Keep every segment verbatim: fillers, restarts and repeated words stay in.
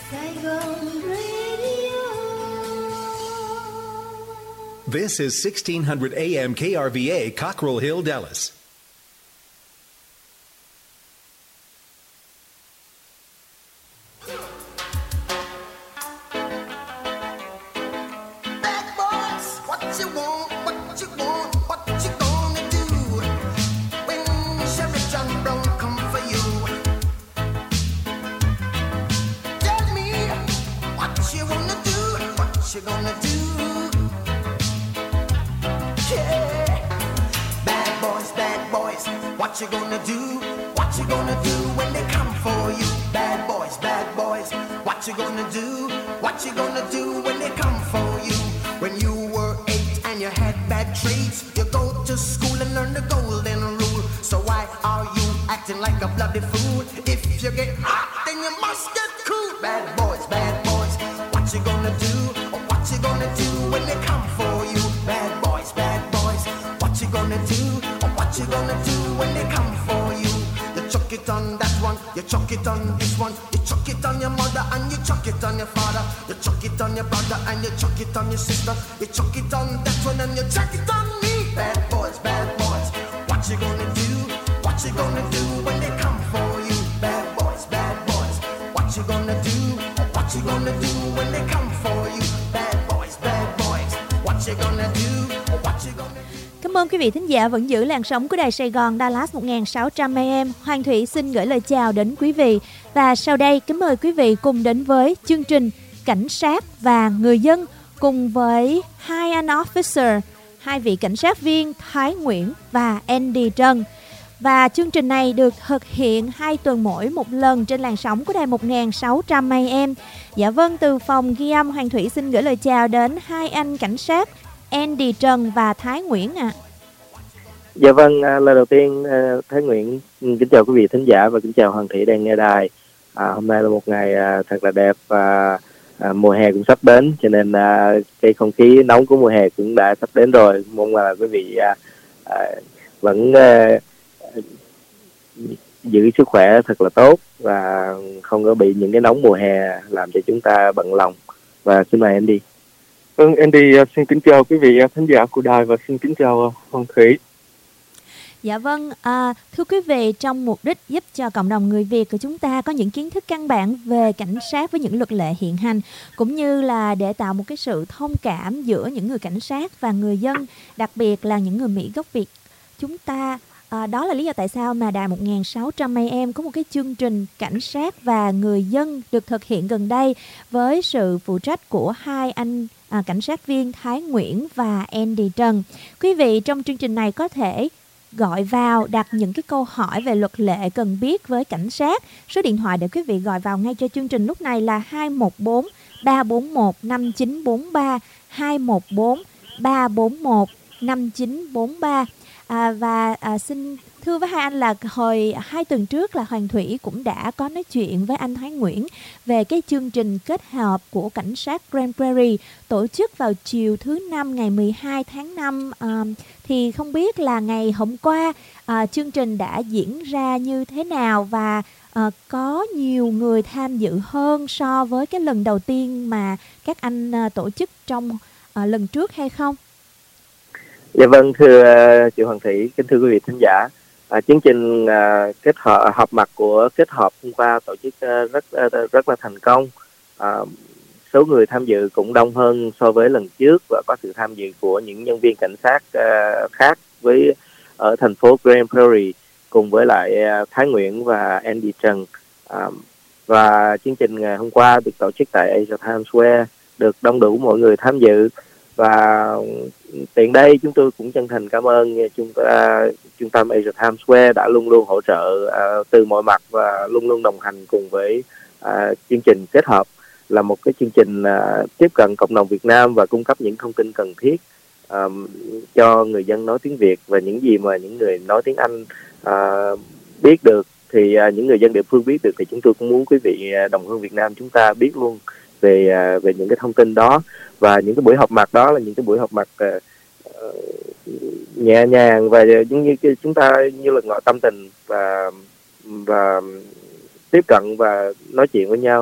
Saigon Radio. This is sixteen hundred A M K R V A, Cockrell Hill, Dallas. What you gonna do? What you gonna do when they come for you? Bad boys, bad boys. What you gonna do? What you gonna do when they come for you? When you were eight and you had bad traits, you go to school and learn the golden rule. So why are you acting like a bloody fool? If you get hot, then you must get cool. Bad boys, bad boys. What you gonna do? What you gonna do when they come for you? Bad boys, bad boys. What you gonna do? What you gonna do when they come for you? You chuck it on that one, you chuck it on this one, you chuck it on your mother and you chuck it on your father, you chuck it on your brother and you chuck it on your sister, you chuck it on that one and you chuck it on me. Bad boys, bad boys. What you gonna do? What you gonna do when they come for you? Bad boys, bad boys. What you gonna do? What you gonna do when they come for you? Bad boys, bad boys. What you gonna do? What you gonna do? Cảm ơn quý vị thính giả vẫn giữ làn sóng của đài Sài Gòn Dallas một nghìn sáu trăm A M. Hoàng Thủy xin gửi lời chào đến quý vị. Và sau đây kính mời quý vị cùng đến với chương trình Cảnh sát và người dân cùng với hai anh officer, hai vị cảnh sát viên Thái Nguyễn và Andy Trần. Và chương trình này được thực hiện hai tuần mỗi một lần trên làn sóng của đài một nghìn sáu trăm A M. Dạ vâng, từ phòng ghi âm Hoàng Thủy xin gửi lời chào đến hai anh cảnh sát Andy Trần và Thái Nguyễn ạ. À. Dạ vâng, lời đầu tiên Thái Nguyễn kính chào quý vị thính giả và kính chào Hoàng Thủy đang nghe đài. À, hôm nay là một ngày à, thật là đẹp và à, mùa hè cũng sắp đến, cho nên à, cái không khí nóng của mùa hè cũng đã sắp đến rồi. Mong là quý vị à, à, vẫn à, giữ sức khỏe thật là tốt và không có bị những cái nóng mùa hè làm cho chúng ta bận lòng. Và xin mời Andy. Vâng, Andy xin kính chào quý vị thính giả của đài và xin kính chào Hoàng Thủy. Dạ vâng, à, thưa quý vị, trong mục đích giúp cho cộng đồng người Việt của chúng ta có những kiến thức căn bản về cảnh sát với những luật lệ hiện hành, cũng như là để tạo một cái sự thông cảm giữa những người cảnh sát và người dân, đặc biệt là những người Mỹ gốc Việt chúng ta. À, đó là lý do tại sao mà đài một nghìn sáu trăm A M có một cái chương trình cảnh sát và người dân được thực hiện gần đây với sự phụ trách của hai anh à, cảnh sát viên Thái Nguyễn và Andy Trần. Quý vị trong chương trình này có thể gọi vào đặt những cái câu hỏi về luật lệ cần biết với cảnh sát. Số điện thoại để quý vị gọi vào ngay cho chương trình lúc này là hai một bốn ba bốn một năm chín bốn ba, hai một bốn ba bốn một năm chín bốn ba. À, và à, xin thưa với hai anh là hồi hai tuần trước là Hoàng Thủy cũng đã có nói chuyện với anh Thái Nguyễn về cái chương trình kết hợp của cảnh sát Grand Prairie tổ chức vào chiều thứ năm ngày mười hai tháng năm. À, thì không biết là ngày hôm qua à, chương trình đã diễn ra như thế nào và à, có nhiều người tham dự hơn so với cái lần đầu tiên mà các anh à, tổ chức trong à, lần trước hay không? Dạ vâng, thưa uh, chị Hoàng Thủy, kính thưa quý vị thính giả, à, chương trình uh, kết hợp họp mặt của kết hợp hôm qua tổ chức uh, rất uh, rất là thành công. À, số người tham dự cũng đông hơn so với lần trước và có sự tham dự của những nhân viên cảnh sát uh, khác với ở thành phố Grand Prairie cùng với lại uh, Thái Nguyễn và Andy Trần. À, và chương trình ngày hôm qua được tổ chức tại Asia Times Square, được đông đủ mọi người tham dự. Và tiện đây chúng tôi cũng chân thành cảm ơn trung, uh, trung tâm Asia Times Square đã luôn luôn hỗ trợ uh, từ mọi mặt và luôn luôn đồng hành cùng với uh, chương trình kết hợp, là một cái chương trình uh, tiếp cận cộng đồng Việt Nam và cung cấp những thông tin cần thiết um, cho người dân nói tiếng Việt, và những gì mà những người nói tiếng Anh uh, biết được thì uh, những người dân địa phương biết được thì chúng tôi cũng muốn quý vị uh, đồng hương Việt Nam chúng ta biết luôn về uh, về những cái thông tin đó. Và những cái buổi họp mặt đó là những cái buổi họp mặt uh, uh, nhẹ nhàng và giống như chúng ta như là ngỏ tâm tình và và tiếp cận và nói chuyện với nhau.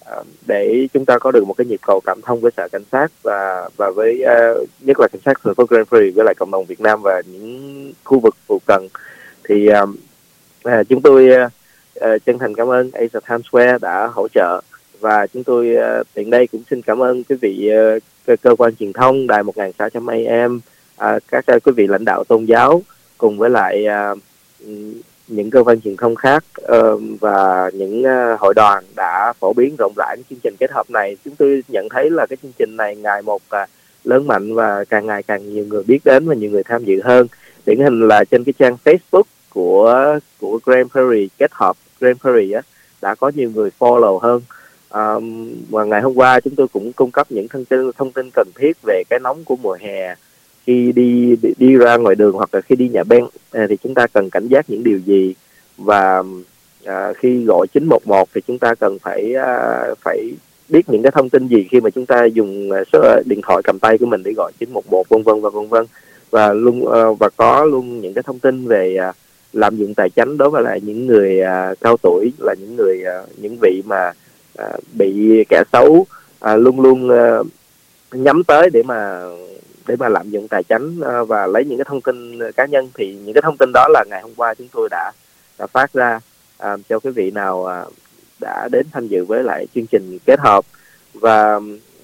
uh, để chúng ta có được một cái nhịp cầu cảm thông với sở cảnh sát và và với uh, nhất là cảnh sát thành phố Grand Prairie với lại cộng đồng Việt Nam và những khu vực phụ cận. Thì uh, uh, chúng tôi uh, uh, chân thành cảm ơn Asia Times Square đã hỗ trợ, và chúng tôi uh, tiện đây cũng xin cảm ơn quý vị uh, cơ, cơ quan truyền thông đài một nghìn sáu trăm A M, uh, các uh, quý vị lãnh đạo tôn giáo cùng với lại uh, những cơ quan truyền thông khác uh, và những uh, hội đoàn đã phổ biến rộng rãi chương trình kết hợp này. Chúng tôi nhận thấy là cái chương trình này ngày một uh, lớn mạnh và càng ngày càng nhiều người biết đến và nhiều người tham dự hơn. Điển hình là trên cái trang Facebook của của Grand Prairie kết hợp Grand Prairie á, đã có nhiều người follow hơn. Um, và ngày hôm qua chúng tôi cũng cung cấp những thông tin thông tin cần thiết về cái nóng của mùa hè. Khi đi, đi đi ra ngoài đường hoặc là khi đi nhà beng à, thì chúng ta cần cảnh giác những điều gì, và à, khi gọi chín một một thì chúng ta cần phải à, phải biết những cái thông tin gì khi mà chúng ta dùng số điện thoại cầm tay của mình để gọi chín một một, vân vân và vân vân. Và luôn à, và có luôn những cái thông tin về à, lạm dụng tài chánh đối với lại những người à, cao tuổi, là những người à, những vị mà à, bị kẻ xấu à, luôn luôn à, nhắm tới để mà để mà lạm dụng tài chánh và lấy những cái thông tin cá nhân. Thì những cái thông tin đó là ngày hôm qua chúng tôi đã, đã phát ra à, cho quý vị nào à, đã đến tham dự với lại chương trình kết hợp. Và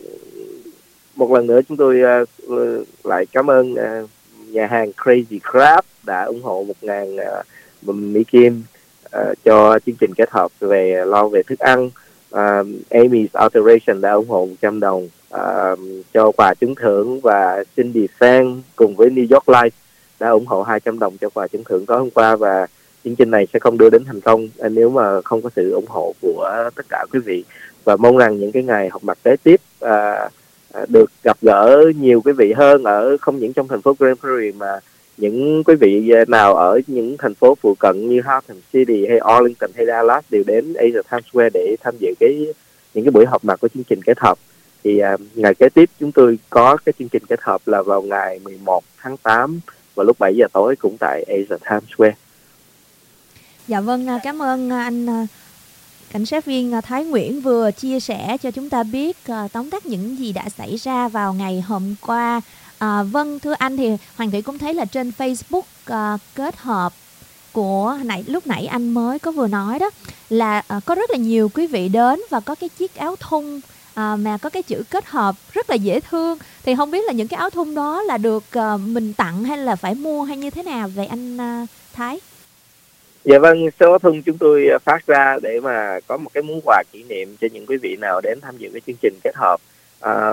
một lần nữa chúng tôi à, lại cảm ơn à, nhà hàng Crazy Crab đã ủng hộ một ngàn à, Mỹ Kim à, cho chương trình kết hợp về lo về thức ăn. à, Amy's Alteration đã ủng hộ một trăm đồng Uh, cho quà trúng thưởng, và Cindy Fan cùng với New York Life đã ủng hộ hai trăm đồng cho quà trúng thưởng tối hôm qua. Và chương trình này sẽ không đưa đến thành công uh, nếu mà không có sự ủng hộ của tất cả quý vị. Và mong rằng những cái ngày họp mặt kế tiếp uh, uh, được gặp gỡ nhiều quý vị hơn, ở không những trong thành phố Grand Prairie mà những quý vị nào ở những thành phố phụ cận như Hampton City hay Arlington hay Dallas đều đến Asia Times Square để tham dự cái những cái buổi họp mặt của chương trình kết hợp. Thì uh, ngày kế tiếp chúng tôi có cái chương trình kết hợp là vào ngày mười một tháng tám vào lúc bảy giờ tối cũng tại Asia Times Square. Dạ vâng, cảm ơn anh cảnh sát viên Thái Nguyễn vừa chia sẻ cho chúng ta biết uh, tóm tắt những gì đã xảy ra vào ngày hôm qua. À, vâng, thưa anh, thì Hoàng Thủy cũng thấy là trên Facebook uh, kết hợp của nãy lúc nãy anh mới có vừa nói đó là uh, có rất là nhiều quý vị đến và có cái chiếc áo thun À, mà có cái chữ kết hợp rất là dễ thương. Thì không biết là những cái áo thun đó là được uh, mình tặng hay là phải mua hay như thế nào vậy anh uh, Thái? Dạ vâng, số áo thun chúng tôi phát ra để mà có một cái món quà kỷ niệm cho những quý vị nào đến tham dự cái chương trình kết hợp. À,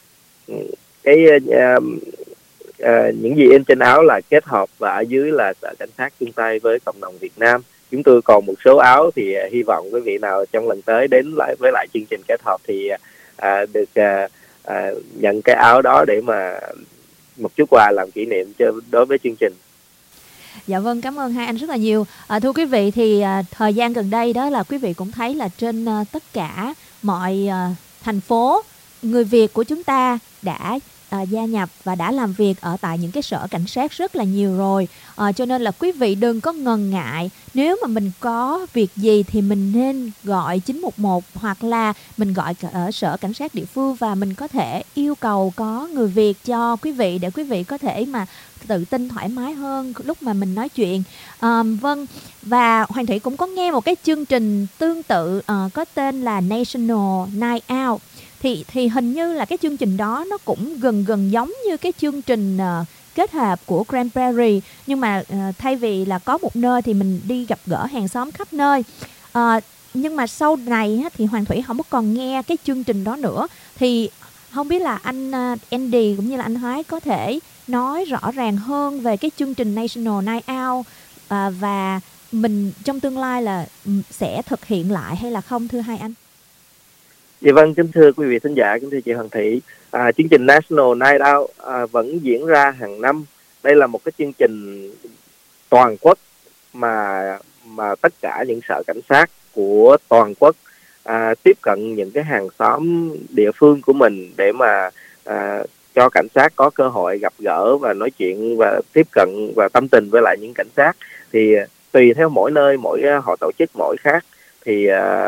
cái uh, uh, những gì in trên áo là kết hợp, và ở dưới là sở cảnh sát chung tay với cộng đồng Việt Nam. Chúng tôi còn một số áo thì uh, hy vọng quý vị nào trong lần tới đến lại với lại chương trình kết hợp thì uh, À, được à, à, nhận cái áo đó để mà một chút quà làm kỷ niệm cho đối với chương trình. Dạ vâng, cảm ơn hai anh rất là nhiều. À, thưa quý vị, thì à, thời gian gần đây đó là quý vị cũng thấy là trên à, tất cả mọi à, thành phố, người Việt của chúng ta đã à, gia nhập và đã làm việc ở tại những cái sở cảnh sát rất là nhiều rồi. À, cho nên là quý vị đừng có ngần ngại, nếu mà mình có việc gì thì mình nên gọi chín một một hoặc là mình gọi ở sở cảnh sát địa phương, và mình có thể yêu cầu có người Việt cho quý vị để quý vị có thể mà tự tin thoải mái hơn lúc mà mình nói chuyện. À, vâng, và Hoàng Thủy cũng có nghe một cái chương trình tương tự uh, có tên là National Night Out. Thì, thì hình như là cái chương trình đó nó cũng gần gần giống như cái chương trình uh, kết hợp của Grand Prairie, nhưng mà uh, thay vì là có một nơi thì mình đi gặp gỡ hàng xóm khắp nơi. Uh, nhưng mà sau này thì Hoàng Thủy không có còn nghe cái chương trình đó nữa. Thì không biết là anh uh, Andy cũng như là anh Thái có thể nói rõ ràng hơn về cái chương trình National Night Out uh, và mình trong tương lai là sẽ thực hiện lại hay là không, thưa hai anh? Dạ vâng, kính thưa quý vị thính giả, kính thưa chị Hoàng Thị, à, chương trình National Night Out à, vẫn diễn ra hàng năm. Đây là một cái chương trình toàn quốc mà mà tất cả những sở cảnh sát của toàn quốc à, tiếp cận những cái hàng xóm địa phương của mình để mà à, cho cảnh sát có cơ hội gặp gỡ và nói chuyện và tiếp cận và tâm tình với lại những cảnh sát. Thì tùy theo mỗi nơi, mỗi họ tổ chức mỗi khác, thì à,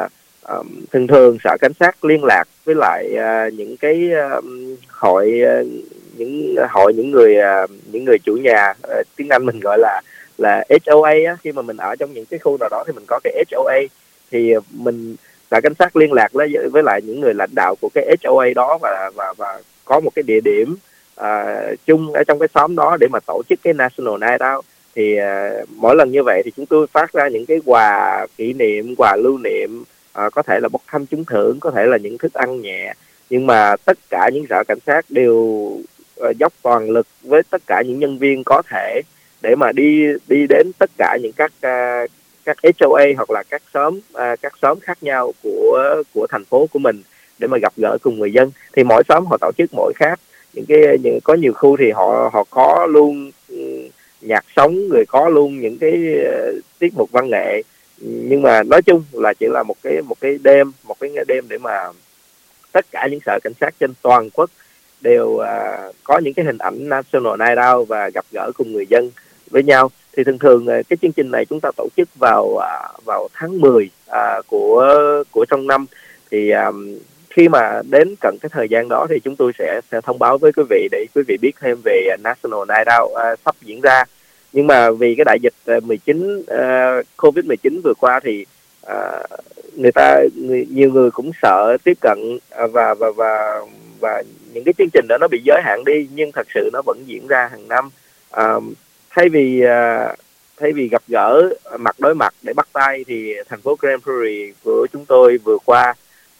uh, thường thường sở cảnh sát liên lạc với lại uh, những cái uh, hội uh, những hội những người uh, những người chủ nhà, uh, tiếng Anh mình gọi là là ét o a á. Khi mà mình ở trong những cái khu nào đó thì mình có cái ét o a, thì mình sở cảnh sát liên lạc với với lại những người lãnh đạo của cái ét o a đó và và và có một cái địa điểm uh, chung ở trong cái xóm đó để mà tổ chức cái National Night Out. Thì uh, mỗi lần như vậy thì chúng tôi phát ra những cái quà kỷ niệm, quà lưu niệm, uh, có thể là bốc thăm trúng thưởng, có thể là những thức ăn nhẹ, nhưng mà tất cả những sở cảnh sát đều uh, dốc toàn lực với tất cả những nhân viên có thể để mà đi đi đến tất cả những các uh, các ét o a hoặc là các xóm uh, các xóm khác nhau của của thành phố của mình để mà gặp gỡ cùng người dân. Thì mỗi xóm họ tổ chức mỗi khác. Những cái những có nhiều khu thì họ họ có luôn nhạc sống, người có luôn những cái uh, tiết mục văn nghệ, nhưng mà nói chung là chỉ là một cái một cái đêm một cái đêm để mà tất cả những sở cảnh sát trên toàn quốc đều uh, có những cái hình ảnh National Night Out và gặp gỡ cùng người dân với nhau. Thì thường thường uh, cái chương trình này chúng ta tổ chức vào uh, vào tháng mười uh, của của trong năm. Thì um, khi mà đến cận cái thời gian đó thì chúng tôi sẽ sẽ thông báo với quý vị để quý vị biết thêm về National Night Out uh, sắp diễn ra. Nhưng mà vì cái đại dịch mười chín uh, covid mười chín vừa qua thì uh, người ta người, nhiều người cũng sợ tiếp cận uh, và và và và những cái chương trình đó nó bị giới hạn đi, nhưng thật sự nó vẫn diễn ra hàng năm. Uh, thay vì uh, thay vì gặp gỡ mặt đối mặt để bắt tay thì thành phố Grand Prairie của chúng tôi vừa qua,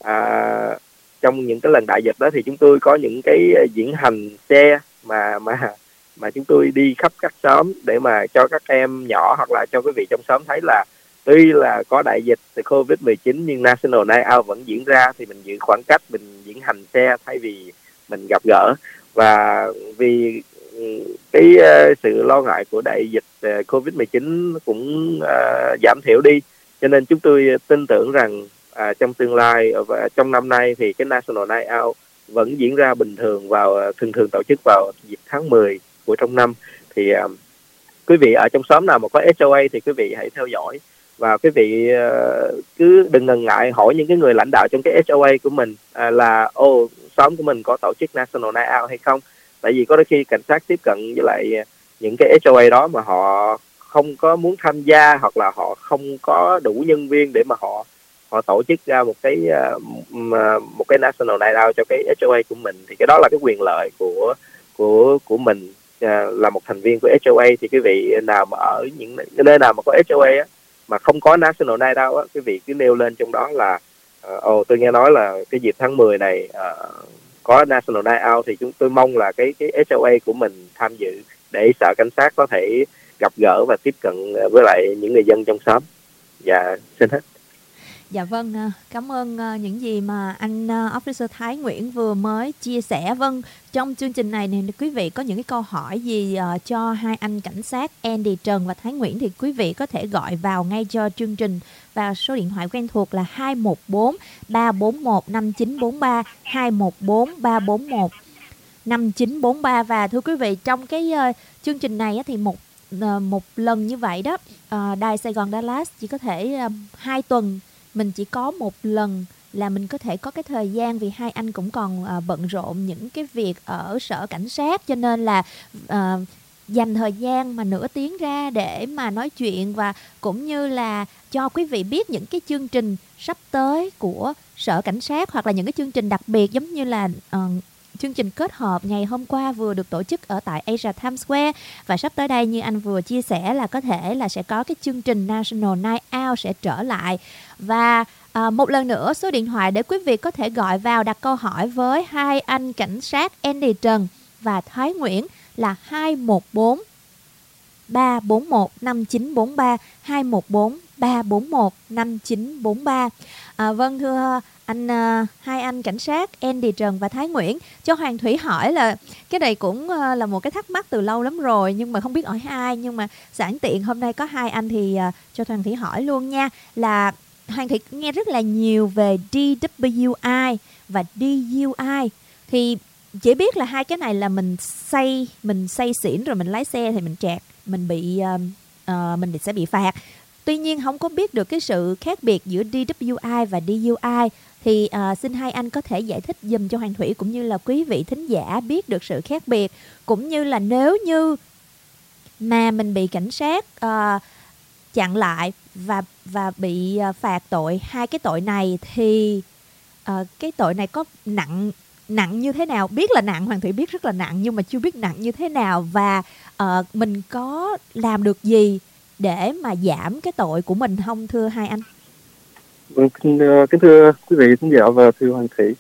uh, trong những cái lần đại dịch đó thì chúng tôi có những cái diễn hành xe mà mà mà chúng tôi đi khắp các xóm để mà cho các em nhỏ hoặc là cho quý vị trong xóm thấy là tuy là có đại dịch từ covid mười chín nhưng National Night Out vẫn diễn ra, thì mình giữ khoảng cách, mình diễn hành xe thay vì mình gặp gỡ. Và vì cái uh, sự lo ngại của đại dịch uh, covid mười chín cũng uh, giảm thiểu đi, cho nên chúng tôi tin tưởng rằng uh, trong tương lai và uh, trong năm nay thì cái National Night Out vẫn diễn ra bình thường, vào uh, thường thường tổ chức vào dịp tháng mười của trong năm. Thì uh, quý vị ở trong xóm nào mà có ét o a thì quý vị hãy theo dõi, và quý vị uh, cứ đừng ngần ngại hỏi những cái người lãnh đạo trong cái ét o a của mình uh, là ô xóm của mình có tổ chức National Night Out hay không. Tại vì có đôi khi cảnh sát tiếp cận với lại những cái ét o a đó mà họ không có muốn tham gia, hoặc là họ không có đủ nhân viên để mà họ họ tổ chức ra một cái uh, một cái National Night Out cho cái ét o a của mình. Thì cái đó là cái quyền lợi của của của mình uh, là một thành viên của ét o a. Thì quý vị nào mà ở những nơi nào mà có ét o a á, mà không có National Night Out á, quý vị cứ nêu lên trong đó là ồ uh, tôi nghe nói là cái dịp tháng mười này uh, có National Night Out, thì chúng tôi mong là cái cái ét o a của mình tham dự để sở cảnh sát có thể gặp gỡ và tiếp cận với lại những người dân trong xóm. Dạ, xin hết. Dạ vâng, cảm ơn những gì mà anh Officer Thái Nguyễn vừa mới chia sẻ. Vâng, trong chương trình này thì quý vị có những cái câu hỏi gì cho hai anh cảnh sát Andy Trần và Thái Nguyễn thì quý vị có thể gọi vào ngay cho chương trình vào số điện thoại quen thuộc là hai một bốn ba bốn một năm chín bốn ba, hai một bốn ba bốn một năm chín bốn ba. Và thưa quý vị, trong cái uh, chương trình này thì một uh, một lần như vậy đó, uh, Đài Sài Gòn Dallas chỉ có thể uh, hai tuần mình chỉ có một lần là mình có thể có cái thời gian, vì hai anh cũng còn uh, bận rộn những cái việc ở sở cảnh sát, cho nên là uh, dành thời gian mà nửa tiếng ra để mà nói chuyện và cũng như là cho quý vị biết những cái chương trình sắp tới của sở cảnh sát, hoặc là những cái chương trình đặc biệt giống như là uh, chương trình kết hợp ngày hôm qua vừa được tổ chức ở tại Asia Times Square, và sắp tới đây như anh vừa chia sẻ là có thể là sẽ có cái chương trình National Night Out sẽ trở lại. Và à, một lần nữa số điện thoại để quý vị có thể gọi vào đặt câu hỏi với hai anh cảnh sát Andy Trần và Thái Nguyễn là hai một bốn ba bốn một năm chín bốn ba, hai một bốn ba bốn một năm chín bốn ba. À, vâng, thưa anh uh, hai anh cảnh sát Andy Trần và Thái Nguyễn, cho Hoàng Thủy hỏi là cái này cũng uh, là một cái thắc mắc từ lâu lắm rồi, nhưng mà không biết hỏi ai, nhưng mà sẵn tiện hôm nay có hai anh thì uh, cho Hoàng Thủy hỏi luôn nha. Là Hoàng Thủy nghe rất là nhiều về đê vê i và đê u i, thì chỉ biết là hai cái này là mình say mình say xỉn rồi mình lái xe thì mình trẹt, mình bị uh, uh, mình sẽ bị phạt. tuy nhiên không có biết được cái sự khác biệt giữa đê vê i và đê u i. Thì uh, xin hai anh có thể giải thích giùm cho Hoàng Thủy cũng như là quý vị thính giả biết được sự khác biệt, cũng như là nếu như mà mình bị cảnh sát uh, chặn lại và và bị uh, phạt tội hai cái tội này thì uh, cái tội này có nặng nặng như thế nào? Biết là nặng, Hoàng Thủy biết rất là nặng, nhưng mà chưa biết nặng như thế nào, và uh, mình có làm được gì để mà giảm cái tội của mình không, thưa hai anh? Vâng, kính, kính thưa quý vị khán giả và thưa Hoàng Thủy,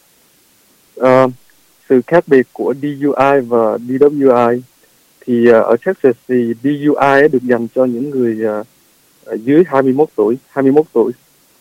uh, sự khác biệt của đê u i và đê vê i thì uh, ở Texas thì đê u i được dành cho những người uh, dưới hai mươi mốt tuổi, hai mươi mốt tuổi.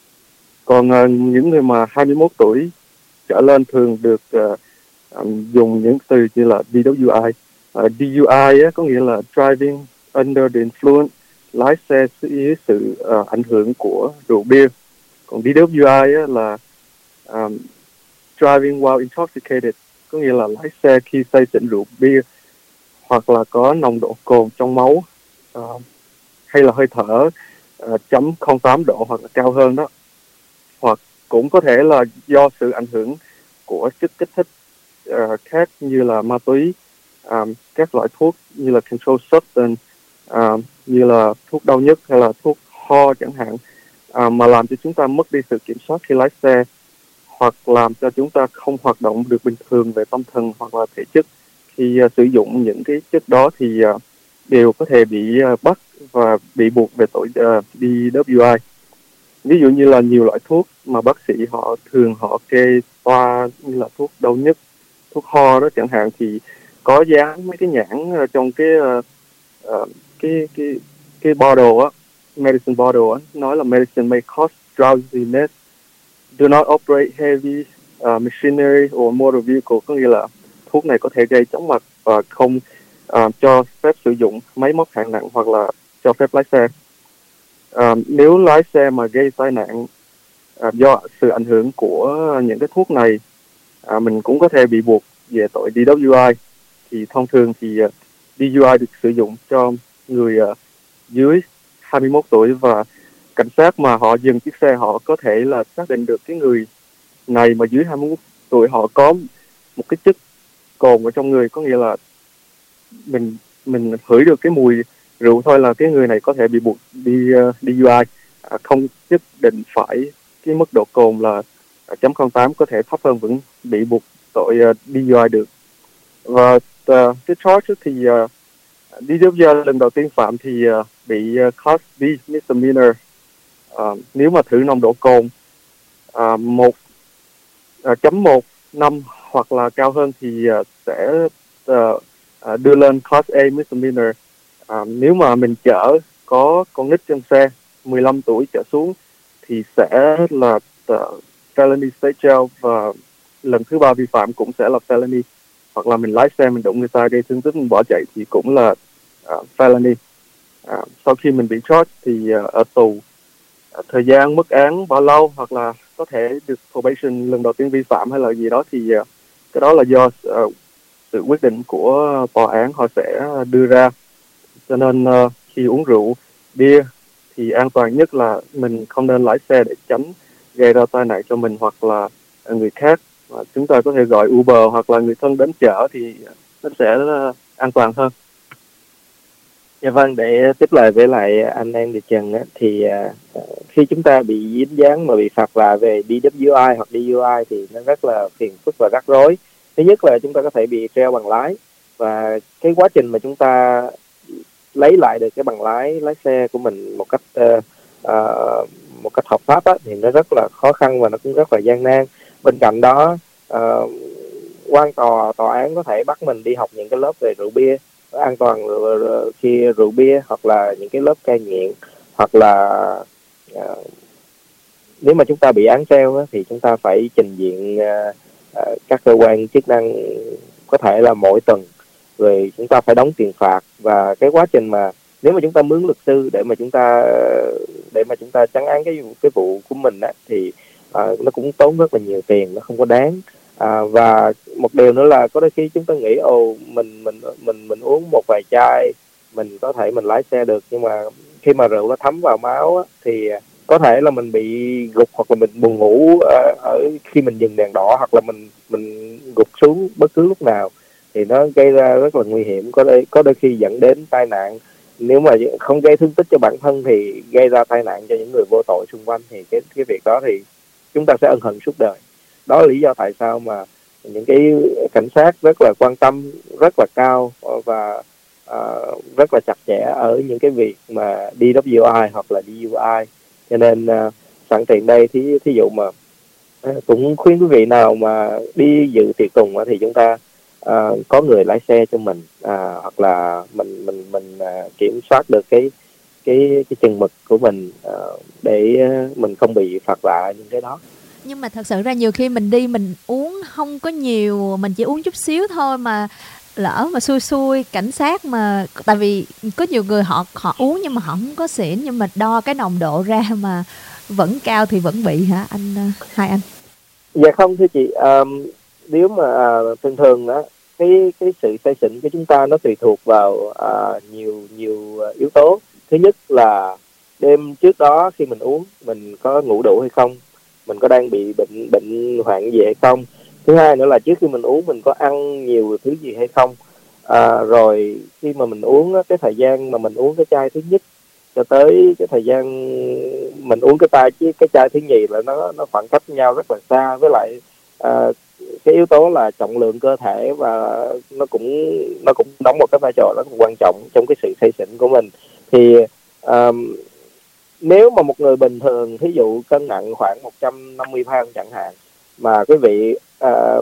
Còn uh, những người mà hai mươi mốt tuổi trở lên thường được uh, um, dùng những từ như là đê vê i. Uh, đê u i á, có nghĩa là driving under the influence, lái xe dưới sự uh, ảnh hưởng của rượu bia. Còn đê vê i á, là um, driving while intoxicated, có nghĩa là lái xe khi say xỉn rượu bia hoặc là có nồng độ cồn trong máu, uh, hay là hơi thở uh, chấm không tám độ hoặc là cao hơn đó. Hoặc cũng có thể là do sự ảnh hưởng của chất kích thích uh, khác như là ma túy, um, các loại thuốc như là controlled substance, uh, như là thuốc đau nhức hay là thuốc ho chẳng hạn, uh, mà làm cho chúng ta mất đi sự kiểm soát khi lái xe, hoặc làm cho chúng ta không hoạt động được bình thường về tâm thần hoặc là thể chất. Khi uh, sử dụng những cái chất đó thì uh, đều có thể bị uh, bắt và bị buộc về tội uh, đê vê i. Ví dụ như là nhiều loại thuốc mà bác sĩ họ thường họ kê toa như là thuốc đau nhức, thuốc ho đó chẳng hạn, thì có dán mấy cái nhãn uh, trong cái uh, uh, cái cái cái bottle á, medicine bottle á, nói là medicine may cause drowsiness, do not operate heavy uh, machinery or motor vehicle, có nghĩa là thuốc này có thể gây chóng mặt và không uh, cho phép sử dụng máy móc hạng nặng hoặc là cho phép lái xe. Uh, nếu lái xe mà gây tai nạn uh, do sự ảnh hưởng của những cái thuốc này, uh, mình cũng có thể bị buộc về tội đê vê i. Thì thông thường thì uh, đê vê i được sử dụng cho người uh, dưới hai mươi mốt tuổi, và cảnh sát mà họ dừng chiếc xe họ có thể là xác định được cái người này mà dưới hai mươi mốt tuổi họ có một cái chất cồn ở trong người, có nghĩa là mình mình hửi được cái mùi rượu thôi là cái người này có thể bị buộc đi uh, đê vê i, à, không nhất định phải cái mức độ cồn là chấm không tám, có thể thấp hơn vẫn bị buộc tội uh, đê vê i được. Và uh, cái charge thì uh, đê vê i lần đầu tiên phạm thì uh, bị uh, Class B misdemeanor. Uh, nếu mà thử nồng độ cồn uh, một uh, chấm một năm hoặc là cao hơn thì uh, sẽ uh, uh, đưa lên Class A misdemeanor. Uh, nếu mà mình chở có con nít trong xe mười lăm tuổi trở xuống thì sẽ là uh, felony state jail, và lần thứ ba vi phạm cũng sẽ là felony. Hoặc là mình lái xe mình đụng người ta gây thương tích mình bỏ chạy thì cũng là uh, felony. Uh, sau khi mình bị charge thì uh, ở tù, uh, thời gian mức án bao lâu hoặc là có thể được probation lần đầu tiên vi phạm hay là gì đó thì uh, cái đó là do uh, sự quyết định của tòa án họ sẽ đưa ra. Cho nên uh, khi uống rượu bia thì an toàn nhất là mình không nên lái xe để tránh gây ra tai nạn cho mình hoặc là người khác. Và chúng ta có thể gọi Uber hoặc là người thân đến chở thì nó sẽ uh, an toàn hơn. Dạ vâng, để tiếp lời với lại anh em Việt Trần á, thì uh, khi chúng ta bị dính dáng mà bị phạt lại về đê vê i hoặc đê u i thì nó rất là phiền phức và rắc rối. Thứ nhất là chúng ta có thể bị treo bằng lái, và cái quá trình mà chúng ta lấy lại được cái bằng lái lái xe của mình một cách uh, uh, một cách hợp pháp á, thì nó rất là khó khăn và nó cũng rất là gian nan. Bên cạnh đó, uh, quan tòa tòa án có thể bắt mình đi học những cái lớp về rượu bia an toàn khi rượu bia, hoặc là những cái lớp cai nghiện, hoặc là uh, nếu mà chúng ta bị án treo á, thì chúng ta phải trình diện uh, uh, các cơ quan chức năng, có thể là mỗi tuần, rồi chúng ta phải đóng tiền phạt. Và cái quá trình mà nếu mà chúng ta mướn luật sư để mà chúng ta để mà chúng ta trắng án cái cái vụ của mình á, thì uh, nó cũng tốn rất là nhiều tiền, nó không có đáng. À, và một điều nữa là có đôi khi chúng ta nghĩ ồ mình mình mình mình uống một vài chai mình có thể mình lái xe được, nhưng mà khi mà rượu nó thấm vào máu á, thì có thể là mình bị gục hoặc là mình buồn ngủ ở, ở khi mình dừng đèn đỏ, hoặc là mình mình gục xuống bất cứ lúc nào, thì nó gây ra rất là nguy hiểm, có đôi có đôi khi dẫn đến tai nạn. Nếu mà không gây thương tích cho bản thân thì gây ra tai nạn cho những người vô tội xung quanh, thì cái cái việc đó thì chúng ta sẽ ân hận suốt đời. Đó là lý do tại sao mà những cái cảnh sát rất là quan tâm, rất là cao và uh, rất là chặt chẽ ở những cái việc mà đê vê kép i hoặc là đê u i. Cho nên uh, sẵn tiện đây thí thí dụ mà uh, cũng khuyên quý vị nào mà đi dự tiệc tùng thì chúng ta uh, có người lái xe cho mình, uh, hoặc là mình mình mình uh, kiểm soát được cái cái cái chừng mực của mình uh, để uh, mình không bị phạt vạ những cái đó. Nhưng mà thật sự ra nhiều khi mình đi mình uống không có nhiều, mình chỉ uống chút xíu thôi mà lỡ mà xui xui cảnh sát mà, tại vì có nhiều người họ họ uống nhưng mà họ không có xỉn, nhưng mà đo cái nồng độ ra mà vẫn cao thì vẫn bị hả anh, hai anh? Dạ không thưa chị, um, nếu mà uh, thường thường đó cái cái sự say xỉn của chúng ta nó tùy thuộc vào uh, nhiều nhiều yếu tố. Thứ nhất là đêm trước đó khi mình uống mình có ngủ đủ hay không, mình có đang bị bệnh bệnh hoạn gì hay không. Thứ hai nữa là trước khi mình uống mình có ăn nhiều thứ gì hay không. À, rồi khi mà mình uống cái thời gian mà mình uống cái chai thứ nhất cho tới cái thời gian mình uống cái chai chứ cái chai thứ nhì là nó nó khoảng cách nhau rất là xa. Với lại à, cái yếu tố là trọng lượng cơ thể và nó cũng nó cũng đóng một cái vai trò rất là quan trọng trong cái sự say xỉn của mình. Thì um, nếu mà một người bình thường thí dụ cân nặng khoảng một trăm năm mươi pound chẳng hạn, mà quý vị uh,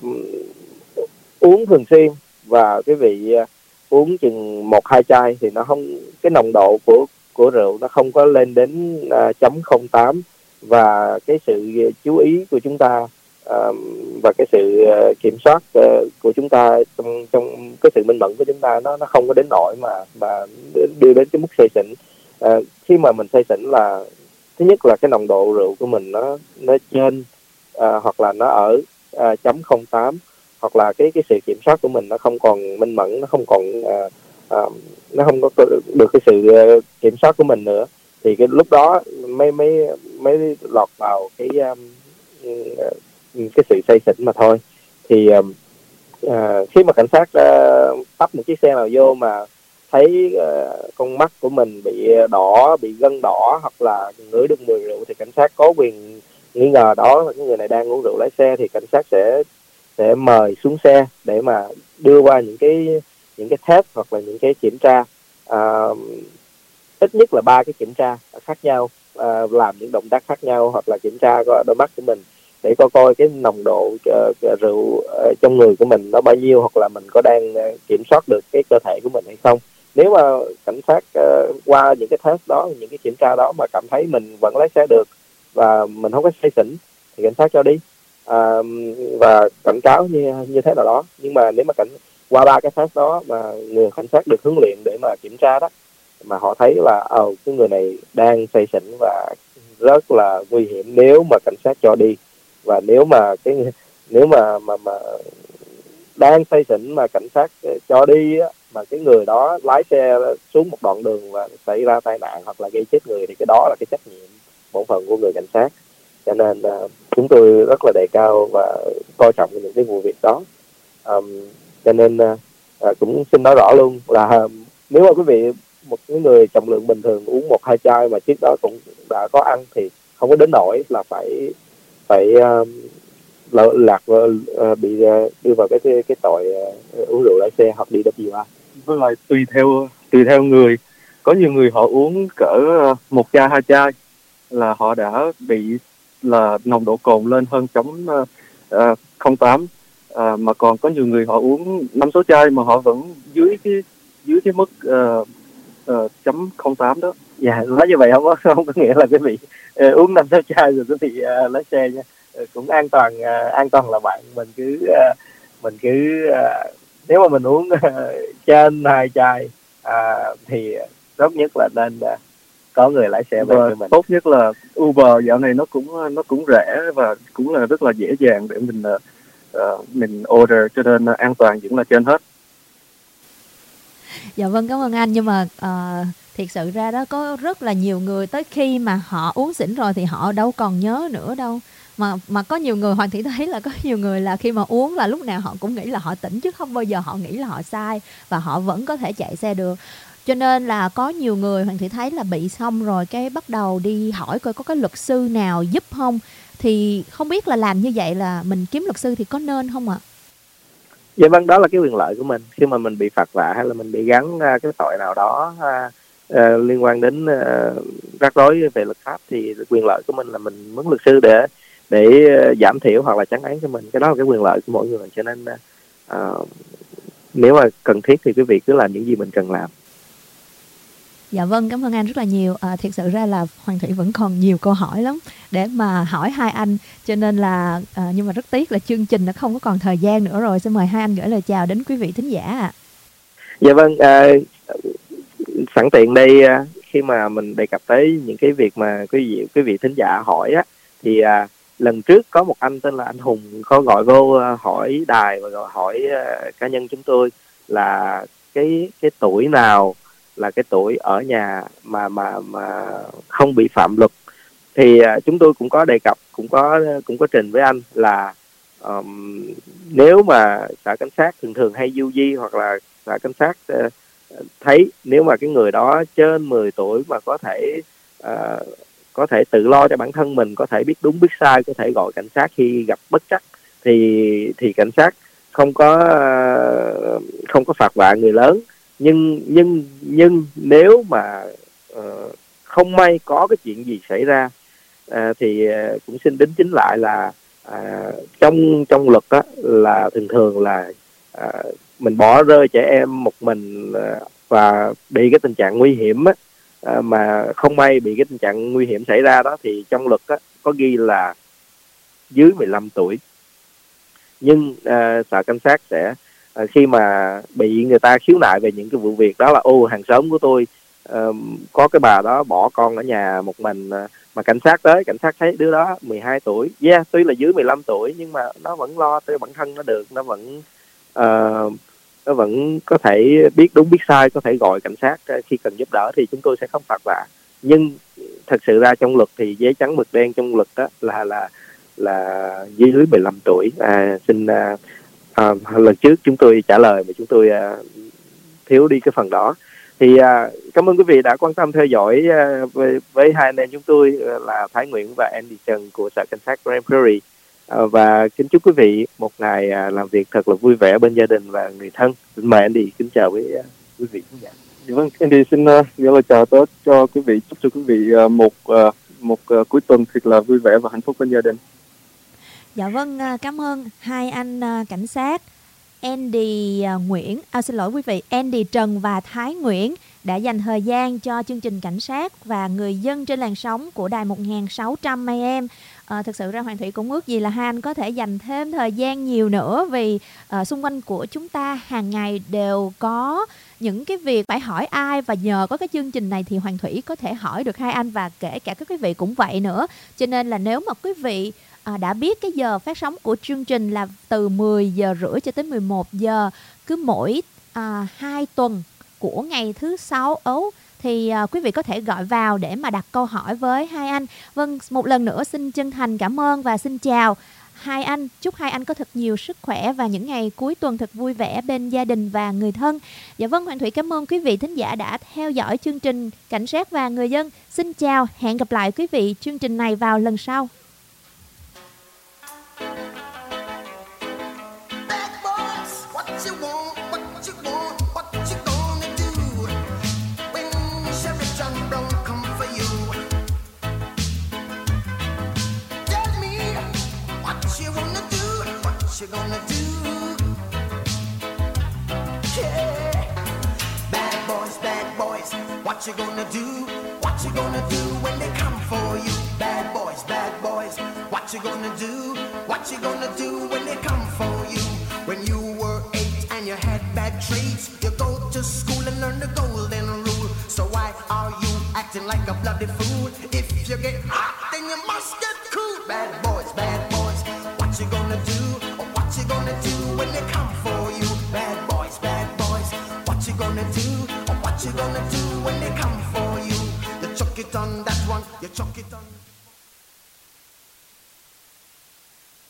uống thường xuyên và quý vị uh, uống chừng một hai chai thì nó không, cái nồng độ của của rượu nó không có lên đến uh, chấm không tám, và cái sự chú ý của chúng ta uh, và cái sự uh, kiểm soát uh, của chúng ta trong trong cái sự minh mẫn của chúng ta nó nó không có đến nỗi mà mà đưa đến cái mức say xỉn. Uh, khi mà mình say xỉn là thứ nhất là cái nồng độ rượu của mình nó nó trên uh, hoặc là nó ở uh, chấm không tám, hoặc là cái cái sự kiểm soát của mình nó không còn minh mẫn, nó không còn uh, uh, nó không có được cái sự uh, kiểm soát của mình nữa, thì cái lúc đó mới mới mới lọt vào cái um, cái sự say xỉn mà thôi. Thì uh, uh, khi mà cảnh sát uh, tấp một chiếc xe nào vô mà thấy uh, con mắt của mình bị đỏ, bị gân đỏ hoặc là ngửi được mùi rượu thì cảnh sát có quyền nghi ngờ đó là cái người này đang uống rượu lái xe, thì cảnh sát sẽ sẽ mời xuống xe để mà đưa qua những cái những cái test hoặc là những cái kiểm tra, uh, ít nhất là ba cái kiểm tra khác nhau, uh, làm những động tác khác nhau, hoặc là kiểm tra coi đôi mắt của mình để coi coi cái nồng độ uh, rượu uh, trong người của mình nó bao nhiêu, hoặc là mình có đang uh, kiểm soát được cái cơ thể của mình hay không. Nếu mà cảnh sát uh, qua những cái test đó, những cái kiểm tra đó mà cảm thấy mình vẫn lái xe được và mình không có say xỉn thì cảnh sát cho đi uh, và cảnh cáo như như thế nào đó. Nhưng mà nếu mà cảnh qua ba cái test đó mà người cảnh sát được huấn luyện để mà kiểm tra đó, mà họ thấy là ờ oh, cái người này đang say xỉn và rất là nguy hiểm nếu mà cảnh sát cho đi, và nếu mà cái nếu mà mà mà đang say xỉn mà cảnh sát cho đi á, mà cái người đó lái xe xuống một đoạn đường và xảy ra tai nạn hoặc là gây chết người thì cái đó là cái trách nhiệm bổn phận của người cảnh sát. Cho nên uh, chúng tôi rất là đề cao và coi trọng những cái vụ việc đó. Um, cho nên uh, uh, cũng xin nói rõ luôn là uh, nếu mà quý vị một cái người trọng lượng bình thường uống một hai chai mà trước đó cũng đã có ăn thì không có đến nỗi là phải phải uh, lạc uh, bị uh, đưa vào cái cái, cái tội uh, uống rượu lái xe hoặc đi đê vê kép i. Với lại tùy theo tùy theo người, có nhiều người họ uống cỡ một chai hai chai là họ đã bị là nồng độ cồn lên hơn chấm uh, không tám, uh, mà còn có nhiều người họ uống năm sáu chai mà họ vẫn dưới cái dưới cái mức uh, uh, chấm không tám đó. Dạ, nói như vậy không có không có nghĩa là quý vị uh, uống năm sáu chai rồi quý vị uh, lái xe nha. Uh, cũng an toàn uh, an toàn là bạn, mình cứ uh, mình cứ uh, nếu mà mình uống uh, trên hai chai uh, thì tốt nhất là nên uh, có người lái xe về cho mình. Tốt nhất là Uber dạo này nó cũng nó cũng rẻ và cũng là rất là dễ dàng để mình uh, mình order, cho nên uh, an toàn vẫn là trên hết. Dạ vâng, cảm ơn anh. Nhưng mà uh, thiệt sự ra đó có rất là nhiều người tới khi mà họ uống xỉn rồi thì họ đâu còn nhớ nữa đâu. Mà mà có nhiều người, Hoàng Thủy thấy là có nhiều người là khi mà uống là lúc nào họ cũng nghĩ là họ tỉnh, chứ không bao giờ họ nghĩ là họ sai, và họ vẫn có thể chạy xe được. Cho nên là có nhiều người Hoàng Thủy thấy là bị xong rồi cái bắt đầu đi hỏi coi có cái luật sư nào giúp không. Thì không biết là làm như vậy là mình kiếm luật sư thì có nên không ạ? Dạ vâng, đó là cái quyền lợi của mình. Khi mà mình bị phạt vạ hay là mình bị gắn cái tội nào đó à, à, liên quan đến à, rắc rối về luật pháp, thì quyền lợi của mình là mình mướn luật sư để để giảm thiểu hoặc là trấn án cho mình. Cái đó là cái quyền lợi của mỗi người. Cho nên à, nếu mà cần thiết thì quý vị cứ làm những gì mình cần làm. Dạ vâng, cảm ơn anh rất là nhiều. À, thiệt sự ra là Hoàng Thủy vẫn còn nhiều câu hỏi lắm để mà hỏi hai anh, cho nên là à, nhưng mà rất tiếc là chương trình nó không có còn thời gian nữa rồi. Xin mời hai anh gửi lời chào đến quý vị thính giả ạ. Dạ vâng, à, sẵn tiện đây khi mà mình đề cập tới những cái việc mà quý vị quý vị thính giả hỏi á, thì à, lần trước có một anh tên là anh Hùng có gọi vô hỏi đài và gọi hỏi uh, cá nhân chúng tôi là cái cái tuổi nào là cái tuổi ở nhà mà mà mà không bị phạm luật. Thì uh, chúng tôi cũng có đề cập, cũng có cũng có trình với anh là um, nếu mà sở cảnh sát thường thường hay du di hoặc là sở cảnh sát uh, thấy nếu mà cái người đó trên mười tuổi mà có thể uh, có thể tự lo cho bản thân mình, có thể biết đúng biết sai, có thể gọi cảnh sát khi gặp bất trắc, thì thì cảnh sát không có uh, không có phạt vạ người lớn. Nhưng nhưng nhưng nếu mà uh, không may có cái chuyện gì xảy ra uh, thì uh, cũng xin đính chính lại là uh, trong trong luật đó là thường thường là uh, mình bỏ rơi trẻ em một mình uh, và bị cái tình trạng nguy hiểm á, uh, mà không may bị cái tình trạng nguy hiểm xảy ra đó, thì trong luật á, có ghi là dưới mười lăm tuổi. Nhưng uh, sở cảnh sát sẽ uh, khi mà bị người ta khiếu nại về những cái vụ việc đó là ô hàng xóm của tôi uh, có cái bà đó bỏ con ở nhà một mình, uh, mà cảnh sát tới, cảnh sát thấy đứa đó mười hai tuổi, yeah, tuy là dưới mười lăm tuổi nhưng mà nó vẫn lo tới bản thân nó được, nó vẫn uh, nó vẫn có thể biết đúng biết sai, có thể gọi cảnh sát khi cần giúp đỡ, thì chúng tôi sẽ không phạt vạ. Nhưng thật sự ra trong luật thì giấy trắng mực đen trong luật đó là là là dưới mười lăm tuổi. À, xin à, à, lần trước chúng tôi trả lời mà chúng tôi à, thiếu đi cái phần đó. Thì à, cảm ơn quý vị đã quan tâm theo dõi à, với, với hai anh em chúng tôi là Thái Nguyễn và Andy Trần của sở cảnh sát Grand Prairie. À, và kính chúc quý vị một ngày à, làm việc thật là vui vẻ bên gia đình và người thân. Xin mời Andy kính chào với uh, quý vị khán giả. Dạ vâng, Andy xin uh, gửi lời chào tới cho quý vị, chúc cho quý vị uh, một uh, một uh, cuối tuần thật là vui vẻ và hạnh phúc bên gia đình. Dạ vâng, cảm ơn hai anh cảnh sát Andy Nguyễn, à, xin lỗi quý vị, Andy Trần và Thái Nguyễn đã dành thời gian cho chương trình Cảnh sát và người dân trên làn sóng của đài một nghìn sáu trăm A M. À, thực sự ra Hoàng Thủy cũng ước gì là hai anh có thể dành thêm thời gian nhiều nữa, vì à, xung quanh của chúng ta hàng ngày đều có những cái việc phải hỏi ai, và nhờ có cái chương trình này thì Hoàng Thủy có thể hỏi được hai anh, và kể cả các quý vị cũng vậy nữa. Cho nên là nếu mà quý vị À, đã biết cái giờ phát sóng của chương trình là từ mười giờ rưỡi cho tới mười một giờ cứ mỗi à, hai tuần của ngày thứ sáu ấu, thì à, quý vị có thể gọi vào để mà đặt câu hỏi với hai anh. Vâng, một lần nữa xin chân thành cảm ơn và xin chào hai anh. Chúc hai anh có thật nhiều sức khỏe và những ngày cuối tuần thật vui vẻ bên gia đình và người thân. Dạ vâng, Hoàng Thủy cảm ơn quý vị thính giả đã theo dõi chương trình Cảnh sát và người dân. Xin chào, hẹn gặp lại quý vị chương trình này vào lần sau. You gonna do? Yeah. Bad boys, bad boys, what you gonna do? What you gonna do when they come for you? Bad boys, bad boys, what you gonna do? What you gonna do when they come for you? When you were eight and you had bad traits, you go to school and learn the golden rule. So why are you acting like a bloody fool? If you get hot, then you must get cool. Bad boys, bad boys, what you gonna do? What you gonna do when they come for you? Bad boys, bad boys, what you gonna do? Or what you gonna do when they come for you? on that one, you chuck it on.